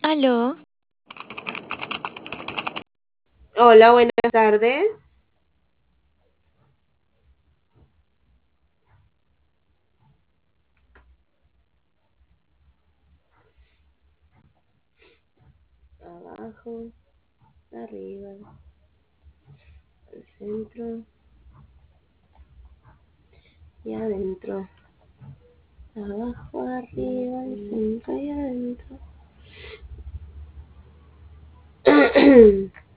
Aló, Hola, buenas tardes. Abajo, arriba, al centro y adentro. Abajo, arriba, al centro y adentro.